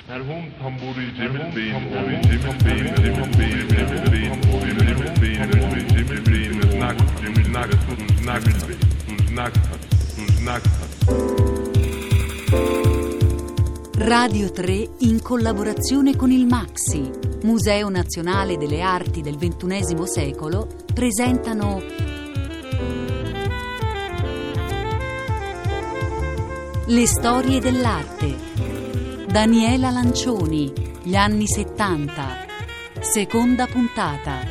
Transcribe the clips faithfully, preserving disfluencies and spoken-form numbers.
Merhum tamburi Cemil Bey'in oğlu Cemil Bey'in Cemil Bey'in Cemil Bey'in oğlu Cemil Bey'in oğlu Cemil Bey'in Znak Cemil Nak Znak Znak Znak. Radio tre in collaborazione con il MAXXI, Museo Nazionale delle Arti del ventunesimo secolo, presentano Le storie dell'arte. Daniela Lancioni, gli anni settanta, seconda puntata.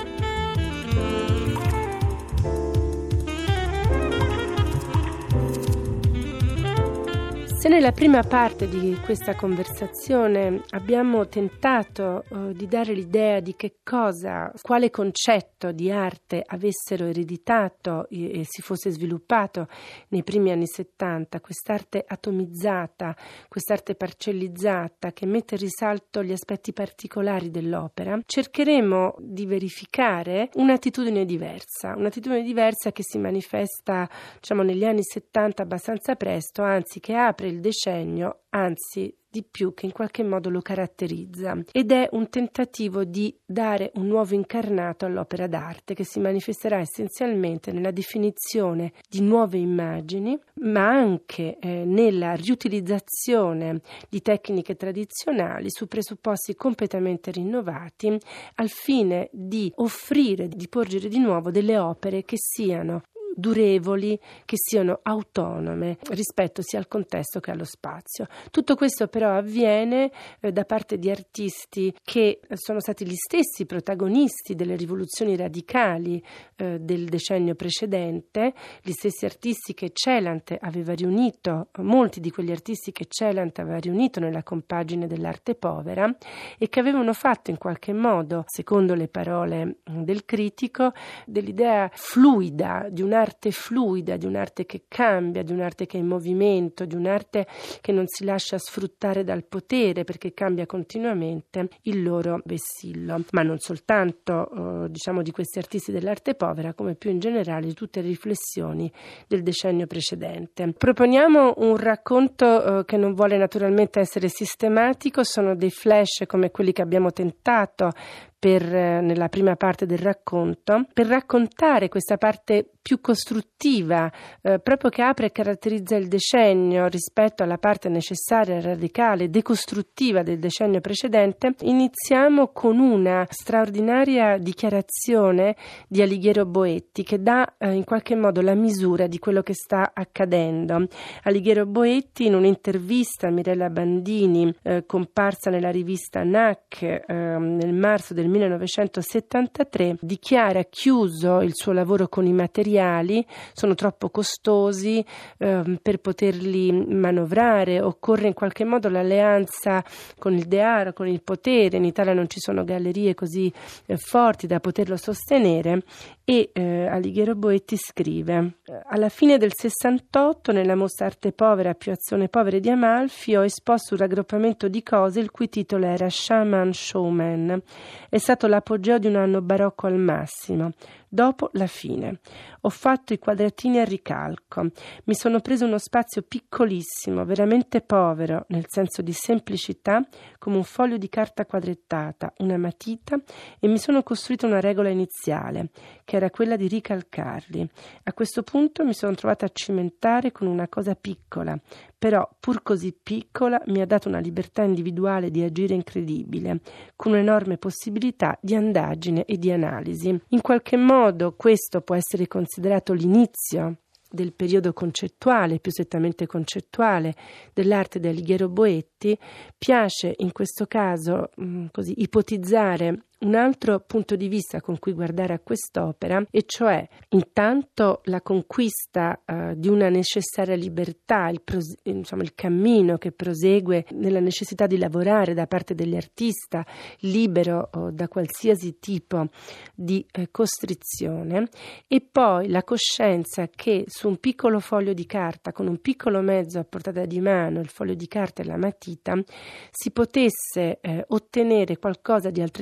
Se nella prima parte di questa conversazione abbiamo tentato uh, di dare l'idea di che cosa, quale concetto di arte avessero ereditato e, e si fosse sviluppato nei primi anni settanta, quest'arte atomizzata, quest'arte parcellizzata che mette in risalto gli aspetti particolari dell'opera, cercheremo di verificare un'attitudine diversa, un'attitudine diversa che si manifesta, diciamo, negli anni settanta abbastanza presto, anzi che apre il decennio, anzi di più, che in qualche modo lo caratterizza, ed è un tentativo di dare un nuovo incarnato all'opera d'arte che si manifesterà essenzialmente nella definizione di nuove immagini, ma anche eh, nella riutilizzazione di tecniche tradizionali su presupposti completamente rinnovati, al fine di offrire, di porgere di nuovo delle opere che siano durevoli, che siano autonome rispetto sia al contesto che allo spazio. Tutto questo però avviene eh, da parte di artisti che sono stati gli stessi protagonisti delle rivoluzioni radicali eh, del decennio precedente, gli stessi artisti che Celant aveva riunito, molti di quegli artisti che Celant aveva riunito nella compagine dell'arte povera e che avevano fatto in qualche modo, secondo le parole del critico, dell'idea fluida di un'arte arte fluida, di un'arte che cambia, di un'arte che è in movimento, di un'arte che non si lascia sfruttare dal potere perché cambia continuamente il loro vessillo. Ma non soltanto eh, diciamo di questi artisti dell'arte povera, come più in generale di tutte le riflessioni del decennio precedente. Proponiamo un racconto eh, che non vuole naturalmente essere sistematico, sono dei flash come quelli che abbiamo tentato Per, nella prima parte del racconto, per raccontare questa parte più costruttiva, eh, proprio che apre e caratterizza il decennio rispetto alla parte necessaria, radicale, decostruttiva del decennio precedente. Iniziamo con una straordinaria dichiarazione di Alighiero Boetti che dà eh, in qualche modo la misura di quello che sta accadendo. Alighiero Boetti, in un'intervista a Mirella Bandini eh, comparsa nella rivista N A C eh, nel marzo del millenovecentosettantatré, dichiara chiuso il suo lavoro con i materiali, sono troppo costosi eh, per poterli manovrare, occorre in qualche modo l'alleanza con il denaro, con il potere, in Italia non ci sono gallerie così eh, forti da poterlo sostenere e eh, Alighiero Boetti scrive: alla fine del sessantotto nella mostra Arte Povera più Azione Povere di Amalfi ho esposto un raggruppamento di cose il cui titolo era Shaman Showman. È stato l'apogeo di un anno barocco al massimo. Dopo la fine. Ho fatto i quadratini a ricalco. Mi sono preso uno spazio piccolissimo, veramente povero, nel senso di semplicità, come un foglio di carta quadrettata, una matita, e mi sono costruito una regola iniziale, che era quella di ricalcarli. A questo punto mi sono trovata a cimentare con una cosa piccola, però pur così piccola mi ha dato una libertà individuale di agire incredibile, con un'enorme possibilità di andagine e di analisi. In qualche modo questo può essere considerato l'inizio del periodo concettuale, più strettamente concettuale, dell'arte di Alighiero Boetti. Piace in questo caso mh, così ipotizzare un altro punto di vista con cui guardare a quest'opera, e cioè intanto la conquista uh, di una necessaria libertà, il, pros- insomma, il cammino che prosegue nella necessità di lavorare da parte dell'artista libero uh, da qualsiasi tipo di uh, costrizione, e poi la coscienza che su un piccolo foglio di carta, con un piccolo mezzo a portata di mano, il foglio di carta e la matita, si potesse uh, ottenere qualcosa di altrettanto importante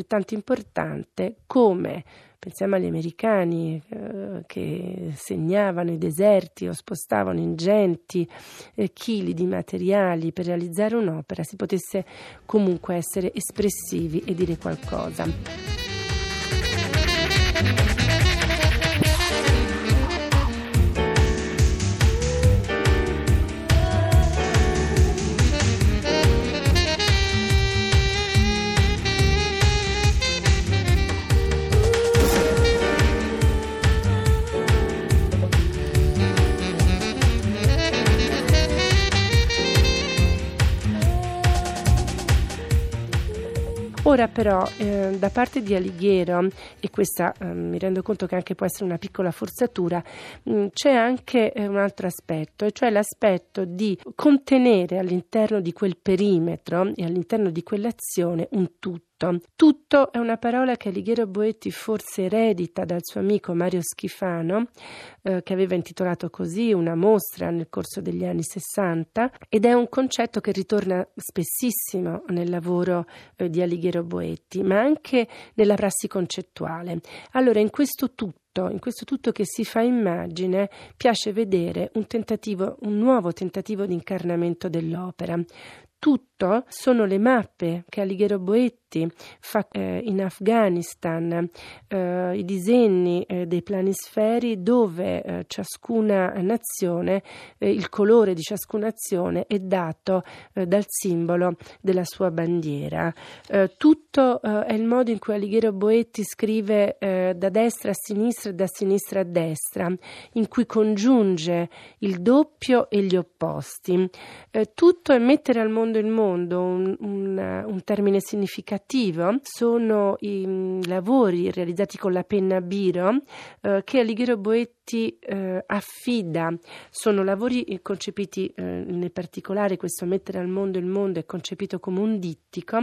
importante come, pensiamo agli americani eh, che segnavano i deserti o spostavano ingenti eh, chili di materiali per realizzare un'opera, si potesse comunque essere espressivi e dire qualcosa. Ora però eh, da parte di Alighiero, e questa eh, mi rendo conto che anche può essere una piccola forzatura, mh, c'è anche eh, un altro aspetto, e cioè l'aspetto di contenere all'interno di quel perimetro e all'interno di quell'azione un tutto. Tutto è una parola che Alighiero Boetti forse eredita dal suo amico Mario Schifano, eh, che aveva intitolato così una mostra nel corso degli anni sessanta, ed è un concetto che ritorna spessissimo nel lavoro eh, di Alighiero Boetti, ma anche nella prassi concettuale. Allora, in questo tutto In questo tutto che si fa immagine, piace vedere un tentativo, un nuovo tentativo di incarnamento dell'opera. Tutto sono le mappe che Alighiero Boetti fa eh, in Afghanistan, eh, i disegni eh, dei planisferi dove eh, ciascuna nazione, eh, il colore di ciascuna nazione è dato eh, dal simbolo della sua bandiera. Eh, tutto eh, è il modo in cui Alighiero Boetti scrive eh, da destra a sinistra e da sinistra a destra, in cui congiunge il doppio e gli opposti. Eh, tutto è mettere al mondo il mondo, un, un, un termine significativo. Sono i m, lavori realizzati con la penna biro eh, che Alighiero Boetti eh, affida. Sono lavori concepiti eh, nel particolare, questo mettere al mondo il mondo è concepito come un dittico.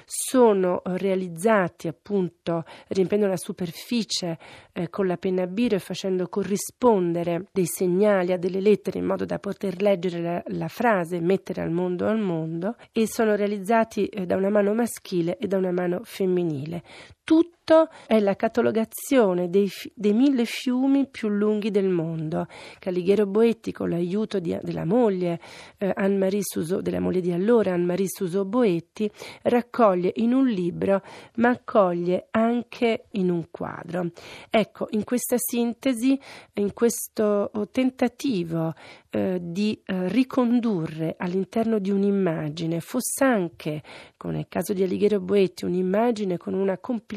Sono realizzati appunto riempiendo la superficie eh, con la penna biro e facendo corrispondere dei segnali a delle lettere in modo da poter leggere la, la frase mettere al mondo al mondo, e sono realizzati eh, da una mano maschile e da una mano femminile. Tutto è la catalogazione dei, dei mille fiumi più lunghi del mondo, che Alighiero Boetti, con l'aiuto di, della moglie eh, Anne-Marie Suso, della moglie di allora Anne-Marie Suso Boetti, raccoglie in un libro, ma accoglie anche in un quadro. Ecco, in questa sintesi, in questo tentativo eh, di eh, ricondurre all'interno di un'immagine, fosse anche, come nel caso di Alighiero Boetti, un'immagine con una complicata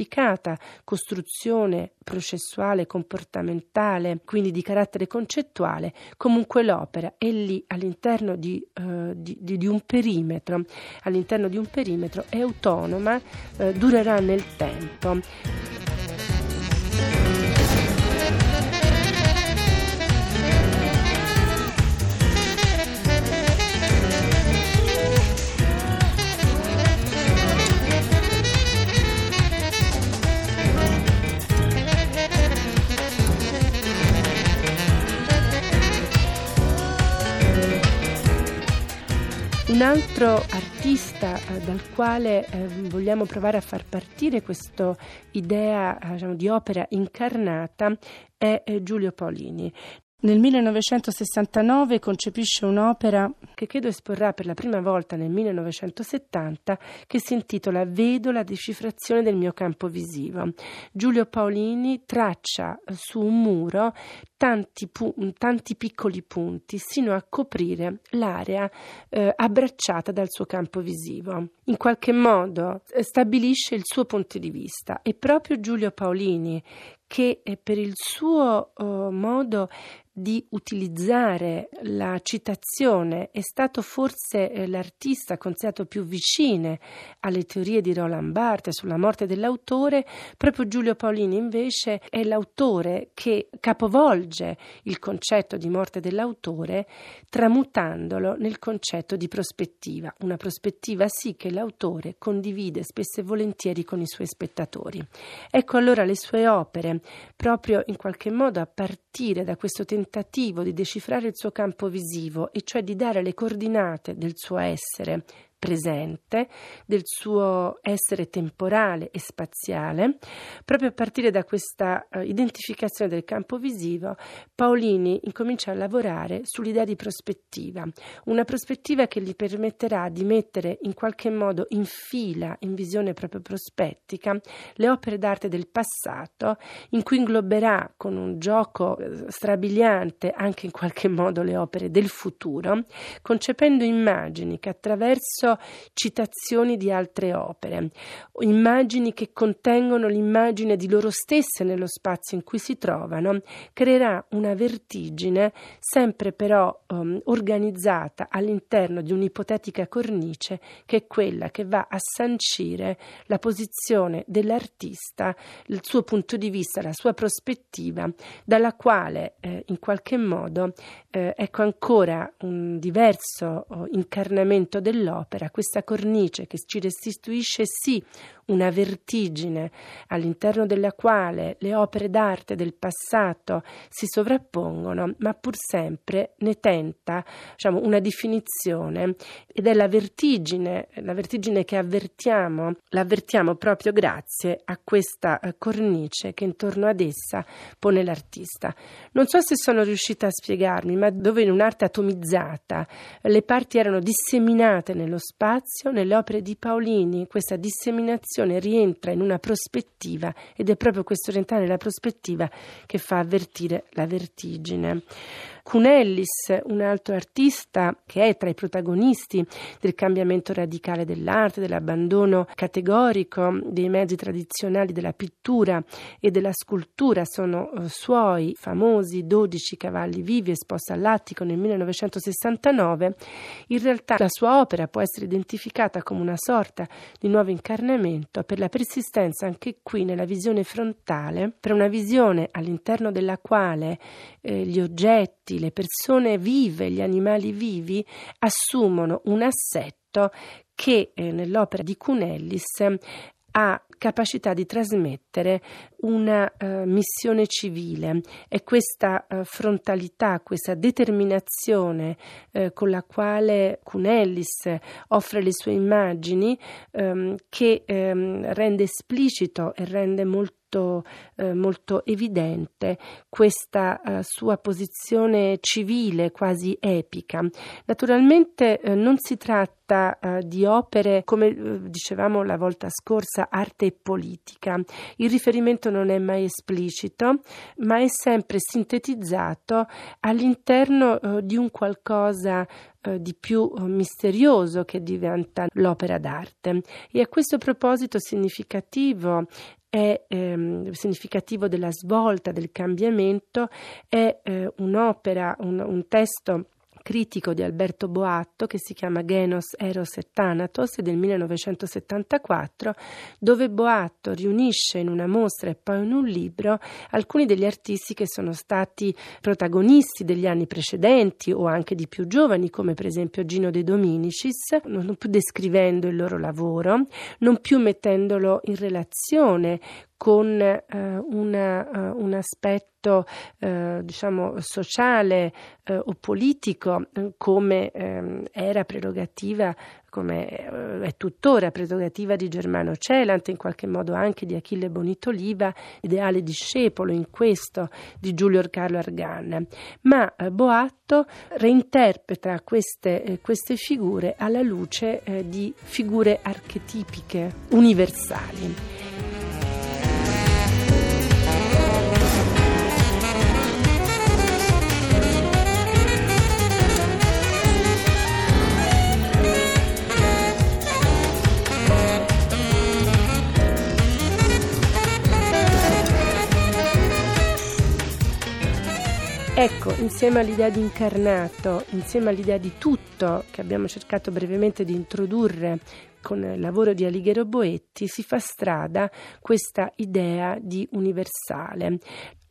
costruzione processuale, comportamentale, quindi di carattere concettuale, comunque l'opera è lì all'interno di, uh, di, di, di un perimetro, all'interno di un perimetro è autonoma, uh, durerà nel tempo. Un altro artista eh, dal quale eh, vogliamo provare a far partire questa idea eh, diciamo, di opera incarnata è eh, Giulio Paolini. Nel millenovecentosessantanove concepisce un'opera che credo esporrà per la prima volta nel millenovecentosettanta, che si intitola Vedo la decifrazione del mio campo visivo. Giulio Paolini traccia su un muro tanti, pu- tanti piccoli punti sino a coprire l'area eh, abbracciata dal suo campo visivo. In qualche modo eh, stabilisce il suo punto di vista, e proprio Giulio Paolini, che eh, per il suo eh, modo di utilizzare la citazione è stato forse eh, l'artista considerato più vicino alle teorie di Roland Barthes sulla morte dell'autore. Proprio Giulio Paolini invece è l'autore che capovolge il concetto di morte dell'autore, tramutandolo nel concetto di prospettiva, una prospettiva sì che l'autore condivide spesso e volentieri con i suoi spettatori. Ecco allora le sue opere, proprio in qualche modo a partire da questo tentativo tentativo di decifrare il suo campo visivo, e cioè di dare le coordinate del suo essere presente, del suo essere temporale e spaziale. Proprio a partire da questa uh, identificazione del campo visivo, Paolini incomincia a lavorare sull'idea di prospettiva, una prospettiva che gli permetterà di mettere in qualche modo in fila, in visione proprio prospettica, le opere d'arte del passato, in cui ingloberà con un gioco strabiliante anche in qualche modo le opere del futuro, concependo immagini che attraverso citazioni di altre opere, immagini che contengono l'immagine di loro stesse nello spazio in cui si trovano, creerà una vertigine sempre però um, organizzata all'interno di un'ipotetica cornice che è quella che va a sancire la posizione dell'artista, il suo punto di vista, la sua prospettiva, dalla quale eh, in qualche modo eh, ecco ancora un diverso oh, incarnamento dell'opera, questa cornice che ci restituisce sì una vertigine all'interno della quale le opere d'arte del passato si sovrappongono, ma pur sempre ne tenta, diciamo, una definizione, ed è la vertigine, la vertigine che avvertiamo, l'avvertiamo proprio grazie a questa cornice che intorno ad essa pone l'artista. Non so se sono riuscita a spiegarmi, ma dove in un'arte atomizzata le parti erano disseminate nello spazio, nelle opere di Paolini questa disseminazione rientra in una prospettiva, ed è proprio questo rientrare nella prospettiva che fa avvertire la vertigine. Cunellis, un altro artista che è tra i protagonisti del cambiamento radicale dell'arte, dell'abbandono categorico dei mezzi tradizionali della pittura e della scultura, sono uh, suoi famosi dodici cavalli vivi esposti all'Attico nel millenovecentosessantanove. In realtà la sua opera può essere identificata come una sorta di nuovo incarnamento per la persistenza anche qui nella visione frontale, per una visione all'interno della quale eh, gli oggetti, le persone vive, gli animali vivi assumono un assetto che eh, nell'opera di Cunellis ha capacità di trasmettere una uh, missione civile. È questa uh, frontalità, questa determinazione uh, con la quale Cunellis offre le sue immagini um, che um, rende esplicito e rende molto Eh, molto evidente questa eh, sua posizione civile quasi epica. Naturalmente eh, non si tratta eh, di opere, come eh, dicevamo la volta scorsa, arte e politica. Il riferimento non è mai esplicito, ma è sempre sintetizzato all'interno eh, di un qualcosa eh, di più eh, misterioso che diventa l'opera d'arte. E a questo proposito significativo è ehm, significativo della svolta, del cambiamento, è eh, un'opera, un, un testo critico di Alberto Boatto che si chiama Genos, Eros et Thanatos, del millenovecentosettantaquattro, dove Boatto riunisce in una mostra e poi in un libro alcuni degli artisti che sono stati protagonisti degli anni precedenti o anche di più giovani, come per esempio Gino De Dominicis, non più descrivendo il loro lavoro, non più mettendolo in relazione con eh, una, uh, un aspetto eh, diciamo sociale eh, o politico eh, come eh, era prerogativa, come eh, è tuttora prerogativa di Germano Celant, in qualche modo anche di Achille Bonitoliva, ideale discepolo in questo di Giulio Carlo Argan. Ma eh, Boatto reinterpreta queste, eh, queste figure alla luce eh, di figure archetipiche universali. Ecco, insieme all'idea di incarnato, insieme all'idea di tutto che abbiamo cercato brevemente di introdurre con il lavoro di Alighiero Boetti, si fa strada questa idea di universale.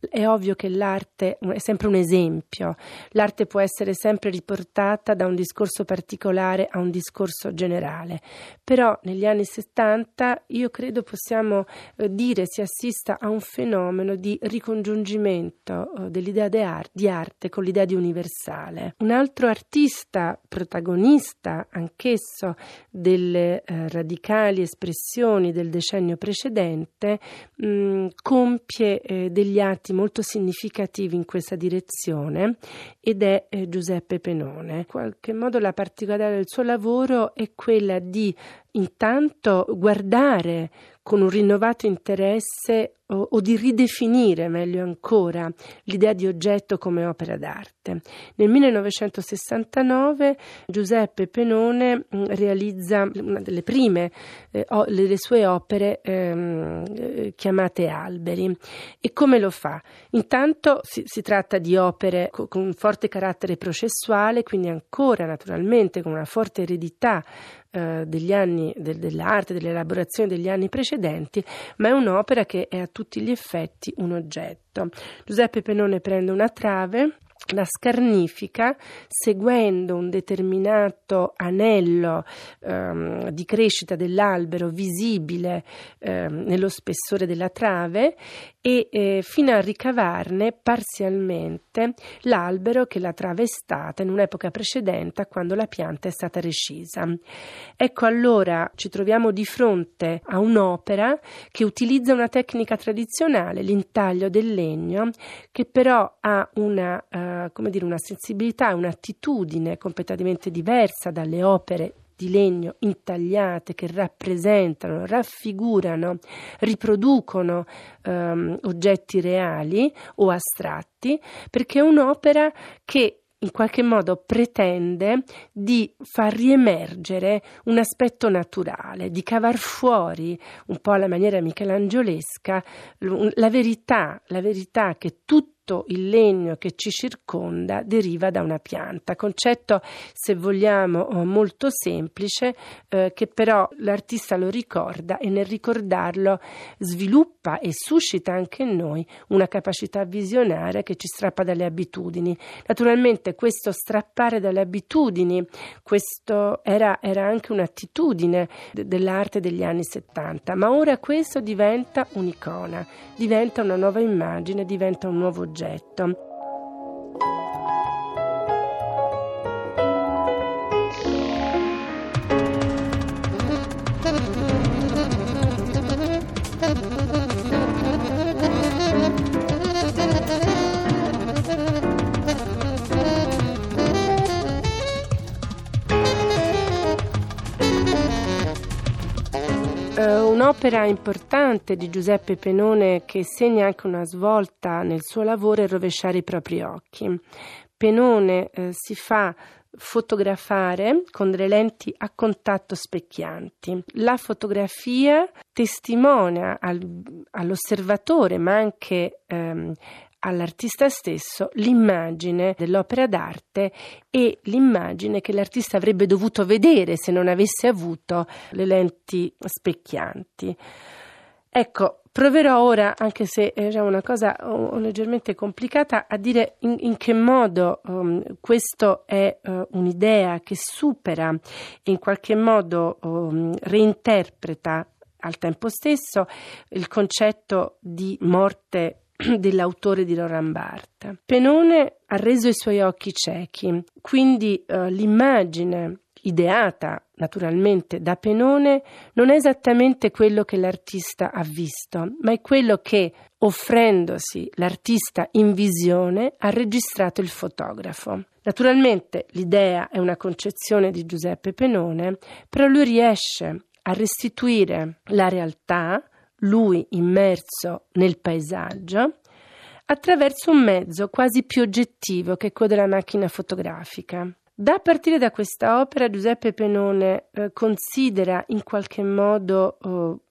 È ovvio che l'arte è sempre un esempio, l'arte può essere sempre riportata da un discorso particolare a un discorso generale, però negli anni settanta io credo possiamo eh, dire si assista a un fenomeno di ricongiungimento eh, dell'idea de ar- di arte con l'idea di universale. Un altro artista protagonista anch'esso delle eh, radicali espressioni del decennio precedente mh, compie eh, degli atti molto significativi in questa direzione ed è eh, Giuseppe Penone. In qualche modo la particolarità del suo lavoro è quella di intanto guardare con un rinnovato interesse o, o di ridefinire meglio ancora l'idea di oggetto come opera d'arte. Nel millenovecentosessantanove Giuseppe Penone mh, realizza una delle prime eh, o, le, le sue opere ehm, eh, chiamate Alberi. E come lo fa? Intanto si, si tratta di opere co- con un forte carattere processuale, quindi ancora naturalmente con una forte eredità Uh, degli anni del, dell'arte, dell'elaborazione degli anni precedenti, ma è un'opera che è a tutti gli effetti un oggetto. Giuseppe Penone prende una trave, la scarnifica seguendo un determinato anello um, di crescita dell'albero visibile um, nello spessore della trave e eh, fino a ricavarne parzialmente l'albero che la trave è stata in un'epoca precedente a quando la pianta è stata recisa. Ecco, allora ci troviamo di fronte a un'opera che utilizza una tecnica tradizionale, l'intaglio del legno, che però ha una, uh, come dire, una sensibilità, un'attitudine completamente diversa dalle opere di legno intagliate che rappresentano, raffigurano, riproducono um, oggetti reali o astratti, perché è un'opera che in qualche modo pretende di far riemergere un aspetto naturale, di cavar fuori un po' alla maniera michelangiolesca la verità, la verità che tutto il legno che ci circonda deriva da una pianta, concetto se vogliamo molto semplice eh, che però l'artista lo ricorda e nel ricordarlo sviluppa e suscita anche in noi una capacità visionaria che ci strappa dalle abitudini. Naturalmente questo strappare dalle abitudini, questo era, era anche un'attitudine de- dell'arte degli anni settanta, ma ora questo diventa un'icona, diventa una nuova immagine, diventa un nuovo oggetto. Un'opera importante di Giuseppe Penone che segna anche una svolta nel suo lavoro è Rovesciare i propri occhi. Penone eh, si fa fotografare con delle lenti a contatto specchianti. La fotografia testimonia al, all'osservatore, ma anche ehm, all'artista stesso, l'immagine dell'opera d'arte e l'immagine che l'artista avrebbe dovuto vedere se non avesse avuto le lenti specchianti. Ecco, proverò ora, anche se è già una cosa oh, leggermente complicata, a dire in, in che modo um, questo è uh, un'idea che supera e in qualche modo um, reinterpreta al tempo stesso il concetto di morte dell'autore di Roland Barthes. Penone ha reso i suoi occhi ciechi, quindi uh, l'immagine ideata naturalmente da Penone non è esattamente quello che l'artista ha visto, ma è quello che, offrendosi l'artista in visione, ha registrato il fotografo. Naturalmente l'idea è una concezione di Giuseppe Penone, però lui riesce a restituire la realtà, lui immerso nel paesaggio, attraverso un mezzo quasi più oggettivo che quello della macchina fotografica. Da partire da questa opera Giuseppe Penone eh, considera in qualche modo eh,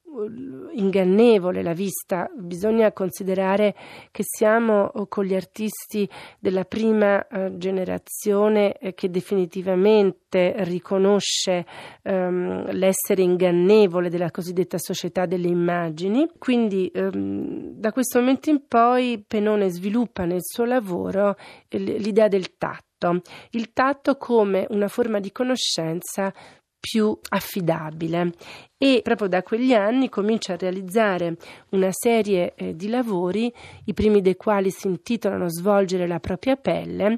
ingannevole la vista. Bisogna considerare che siamo con gli artisti della prima eh, generazione eh, che definitivamente riconosce ehm, l'essere ingannevole della cosiddetta società delle immagini. Quindi ehm, da questo momento in poi Penone sviluppa nel suo lavoro eh, l'idea del tatto, il tatto come una forma di conoscenza più affidabile, e proprio da quegli anni comincia a realizzare una serie eh, di lavori, i primi dei quali si intitolano Svolgere la propria pelle,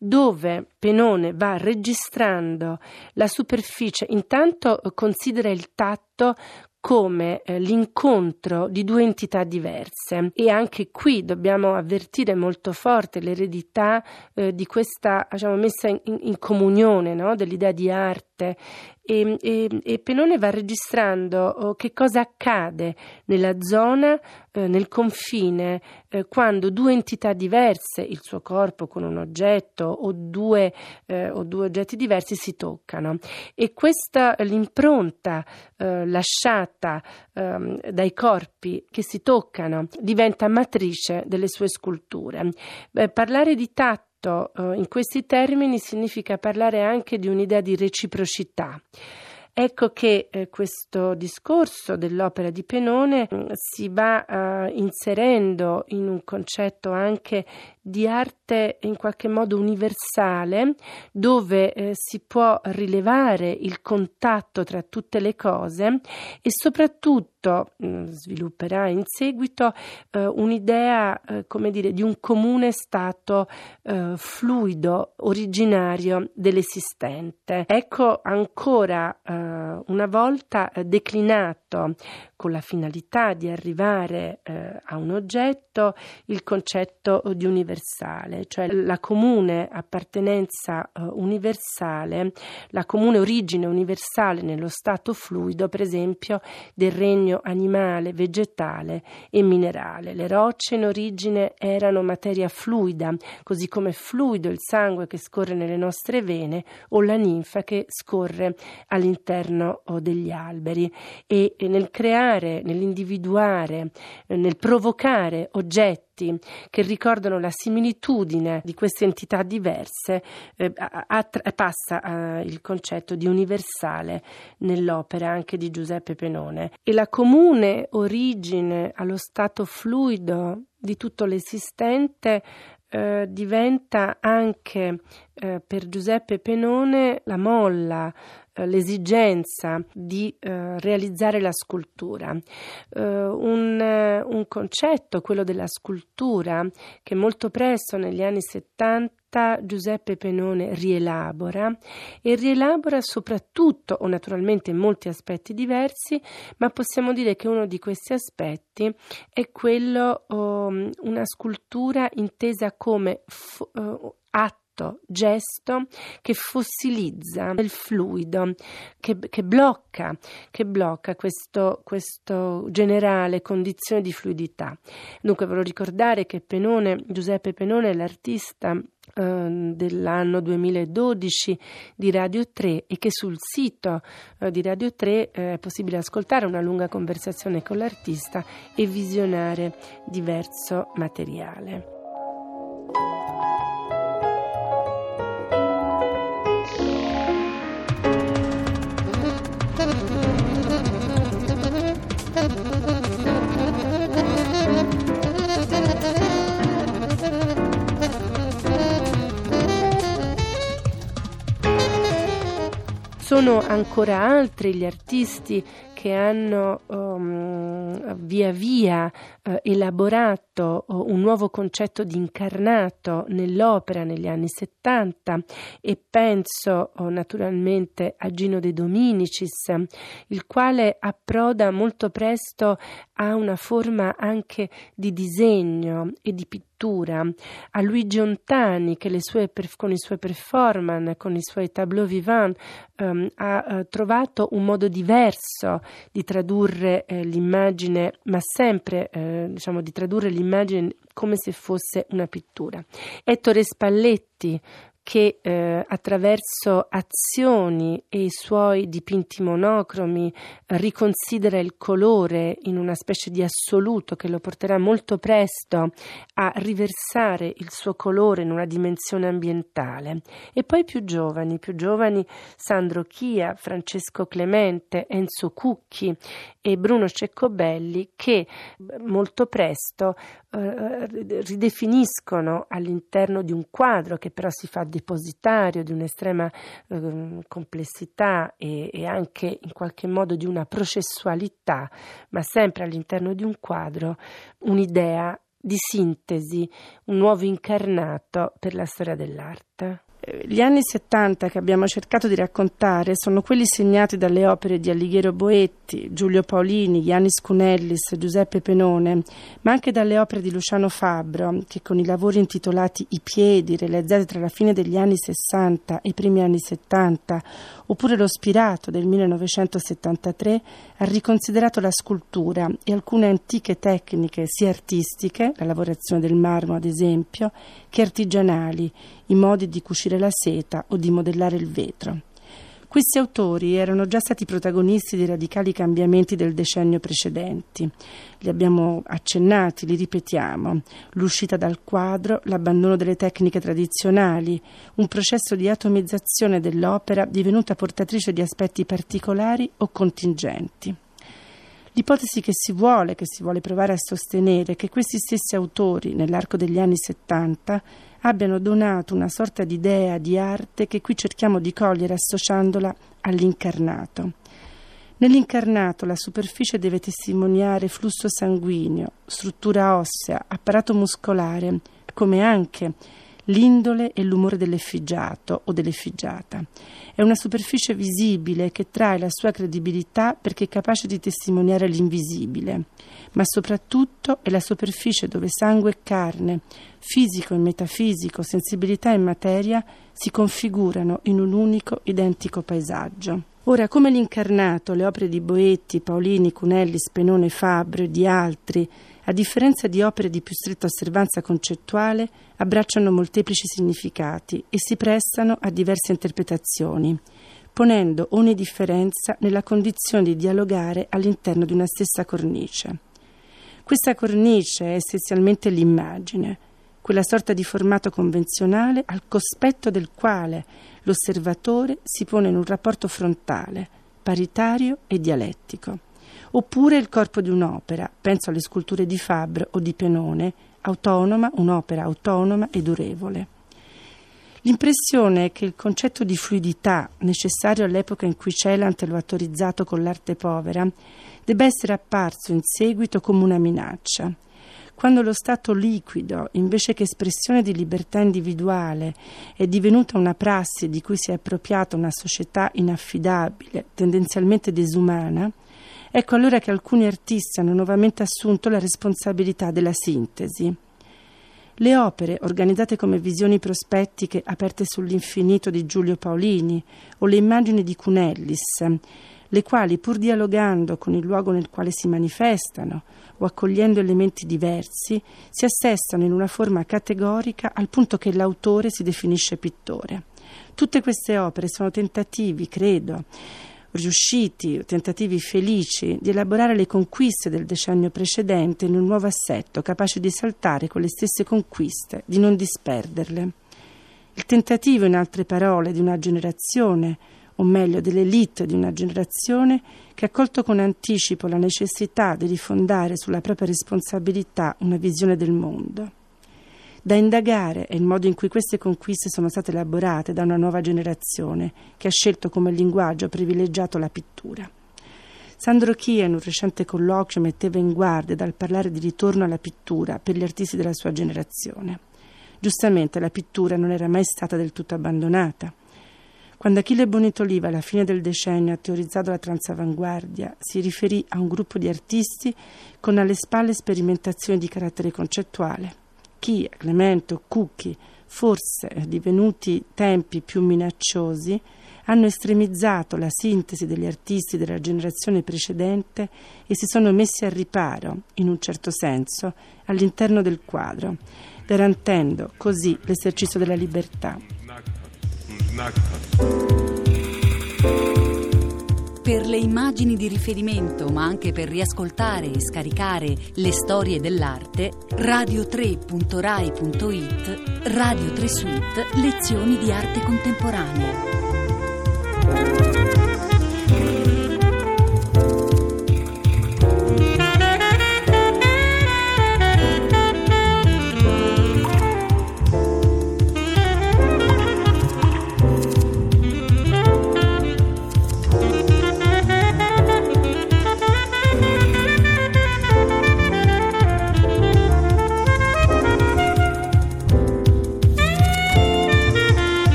dove Penone va registrando la superficie. Intanto eh, considera il tatto come eh, l'incontro di due entità diverse, e anche qui dobbiamo avvertire molto forte l'eredità eh, di questa, diciamo, messa in, in comunione, no? Dell'idea di arte. E, e, e Penone va registrando oh, che cosa accade nella zona, eh, nel confine, eh, quando due entità diverse, il suo corpo con un oggetto o due, eh, o due oggetti diversi, si toccano. E questa, l'impronta eh, lasciata eh, dai corpi che si toccano, diventa matrice delle sue sculture. Eh, parlare di tatto in questi termini significa parlare anche di un'idea di reciprocità. Ecco che eh, questo discorso dell'opera di Penone mh, si va eh, inserendo in un concetto anche di arte in qualche modo universale, dove eh, si può rilevare il contatto tra tutte le cose, e soprattutto mh, svilupperà in seguito eh, un'idea eh, come dire, di un comune stato eh, fluido, originario dell'esistente. Ecco ancora eh, una volta eh, declinato con la finalità di arrivare eh, a un oggetto il concetto di universale, cioè la comune appartenenza eh, universale, la comune origine universale nello stato fluido, per esempio, del regno animale, vegetale e minerale. Le rocce in origine erano materia fluida, così come è fluido il sangue che scorre nelle nostre vene o la ninfa che scorre all'interno oh, degli alberi, e, e nel creare, nell'individuare, nel provocare oggetti che ricordano la similitudine di queste entità diverse, eh, att- passa eh, il concetto di universale nell'opera anche di Giuseppe Penone. E la comune origine allo stato fluido di tutto l'esistente eh, diventa anche eh, per Giuseppe Penone la molla, l'esigenza di eh, realizzare la scultura, uh, un, uh, un concetto, quello della scultura, che molto presto negli anni settanta Giuseppe Penone rielabora, e rielabora soprattutto, o naturalmente in molti aspetti diversi, ma possiamo dire che uno di questi aspetti è quello, um, una scultura intesa come f- uh, atto, gesto che fossilizza il fluido, che, che blocca, che blocca questo, questo generale condizione di fluidità. Dunque voglio ricordare che Penone, Giuseppe Penone, è l'artista eh, dell'anno duemiladodici di Radio tre, e che sul sito eh, di Radio tre eh, è possibile ascoltare una lunga conversazione con l'artista e visionare diverso materiale. Sono ancora altri gli artisti che hanno um, via via uh, elaborato uh, un nuovo concetto di incarnato nell'opera negli anni settanta, e penso uh, naturalmente a Gino De Dominicis, il quale approda molto presto a una forma anche di disegno e di pittura, a Luigi Ontani, che le sue, con i suoi performance, con i suoi tableau vivant, um, ha uh, trovato un modo diverso di tradurre eh, l'immagine, ma sempre eh, diciamo di tradurre l'immagine come se fosse una pittura. Ettore Spalletti, che eh, attraverso azioni e i suoi dipinti monocromi eh, riconsidera il colore in una specie di assoluto che lo porterà molto presto a riversare il suo colore in una dimensione ambientale. E poi più giovani, più giovani Sandro Chia, Francesco Clemente, Enzo Cucchi e Bruno Ceccobelli, che molto presto eh, ridefiniscono all'interno di un quadro che però si fa depositario di un'estrema eh, complessità e, e anche in qualche modo di una processualità, ma sempre all'interno di un quadro, un'idea di sintesi, un nuovo incarnato per la storia dell'arte. Gli anni settanta che abbiamo cercato di raccontare sono quelli segnati dalle opere di Alighiero Boetti, Giulio Paolini, Iannis Cunellis, Giuseppe Penone, ma anche dalle opere di Luciano Fabbro, che con i lavori intitolati I piedi, realizzati tra la fine degli anni sessanta e i primi anni settanta, oppure Lo spirato del millenovecentosettantatré, ha riconsiderato la scultura e alcune antiche tecniche sia artistiche, la lavorazione del marmo ad esempio, che artigianali, i modi di cucire la seta o di modellare il vetro. Questi autori erano già stati protagonisti di radicali cambiamenti del decennio precedenti. Li abbiamo accennati, li ripetiamo. L'uscita dal quadro, l'abbandono delle tecniche tradizionali, un processo di atomizzazione dell'opera divenuta portatrice di aspetti particolari o contingenti. L'ipotesi che si vuole, che si vuole provare a sostenere, è che questi stessi autori, nell'arco degli anni settanta, abbiano donato una sorta di idea di arte che qui cerchiamo di cogliere associandola all'incarnato. Nell'incarnato la superficie deve testimoniare flusso sanguigno, struttura ossea, apparato muscolare, come anche l'indole e l'umore dell'effigiato o dell'effigiata. È una superficie visibile che trae la sua credibilità perché è capace di testimoniare l'invisibile, ma soprattutto è la superficie dove sangue e carne, fisico e metafisico, sensibilità e materia si configurano in un unico identico paesaggio. Ora, come l'incarnato, le opere di Boetti, Paolini, Cunellis, Penone, Fabbro e di altri, a differenza di opere di più stretta osservanza concettuale, abbracciano molteplici significati e si prestano a diverse interpretazioni, ponendo ogni differenza nella condizione di dialogare all'interno di una stessa cornice. Questa cornice è essenzialmente l'immagine, quella sorta di formato convenzionale al cospetto del quale l'osservatore si pone in un rapporto frontale, paritario e dialettico. Oppure il corpo di un'opera, penso alle sculture di Fabbro o di Penone, autonoma, un'opera autonoma e durevole. L'impressione è che il concetto di fluidità, necessario all'epoca in cui Celant lo ha autorizzato con l'arte povera, debba essere apparso in seguito come una minaccia. Quando lo stato liquido, invece che espressione di libertà individuale, è divenuta una prassi di cui si è appropriata una società inaffidabile, tendenzialmente disumana, ecco allora che alcuni artisti hanno nuovamente assunto la responsabilità della sintesi. Le opere, organizzate come visioni prospettiche aperte sull'infinito di Giulio Paolini, o le immagini di Cunellis, le quali, pur dialogando con il luogo nel quale si manifestano o accogliendo elementi diversi, si assestano in una forma categorica al punto che l'autore si definisce pittore. Tutte queste opere sono tentativi, credo, riusciti, tentativi felici di elaborare le conquiste del decennio precedente in un nuovo assetto, capace di esaltare quelle stesse conquiste, di non disperderle. Il tentativo, in altre parole, di una generazione, o meglio dell'elite di una generazione, che ha colto con anticipo la necessità di rifondare sulla propria responsabilità una visione del mondo. Da indagare è il modo in cui queste conquiste sono state elaborate da una nuova generazione che ha scelto come linguaggio privilegiato la pittura. Sandro Chia, in un recente colloquio, metteva in guardia dal parlare di ritorno alla pittura per gli artisti della sua generazione. Giustamente la pittura non era mai stata del tutto abbandonata. Quando Achille Bonitoliva, alla fine del decennio, ha teorizzato la transavanguardia, si riferì a un gruppo di artisti con alle spalle sperimentazioni di carattere concettuale. Chia, Clemente, Cucchi, forse divenuti tempi più minacciosi, hanno estremizzato la sintesi degli artisti della generazione precedente e si sono messi al riparo, in un certo senso, all'interno del quadro, garantendo così l'esercizio della libertà. Per le immagini di riferimento, ma anche per riascoltare e scaricare le storie dell'arte, radio tre punto rai punto it, Radio tre Suite, lezioni di arte contemporanea.